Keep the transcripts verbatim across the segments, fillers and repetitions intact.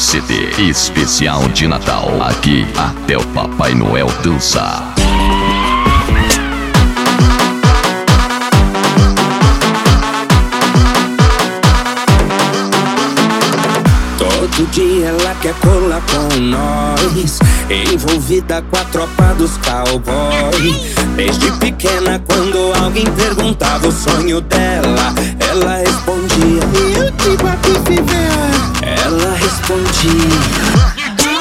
C D especial de Natal. Aqui até o Papai Noel dança. Todo dia ela quer colar com nós, envolvida com a tropa dos cowboys. Desde pequena, quando alguém perguntava o sonho dela, ela respondia: eu te bati, viver. Ela respondia: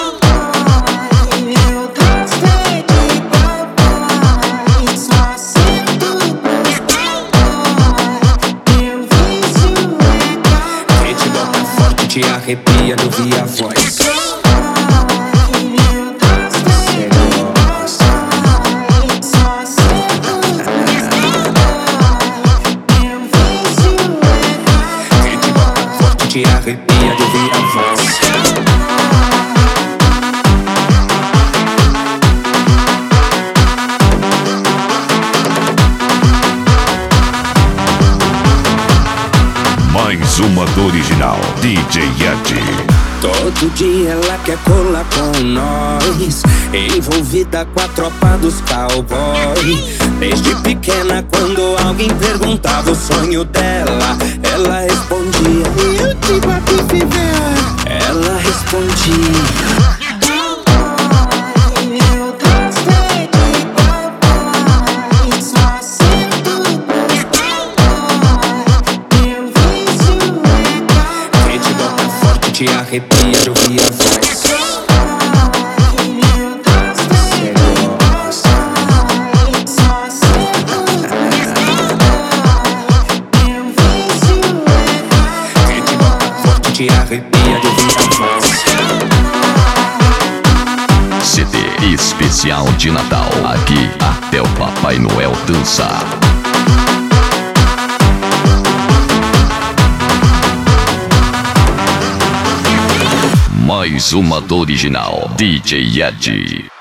te arrepia de ouvir a voz. Cê gosta. Quem te bota forte te arrepia de ouvir a voz. Mais uma do original, D J Yeti. Todo dia ela quer colar com nós, envolvida com a tropa dos cowboys. Desde pequena, quando alguém perguntava o sonho dela, ela respondia: eu te bati, viver. Ela respondia: te arrepia de ouvir a voz. Cê gosta. Quem te bota forte te arrepia de ouvir a voz. C D especial de Natal. Aqui até o Papai Noel dança. Mais uma do original, D J Yeti.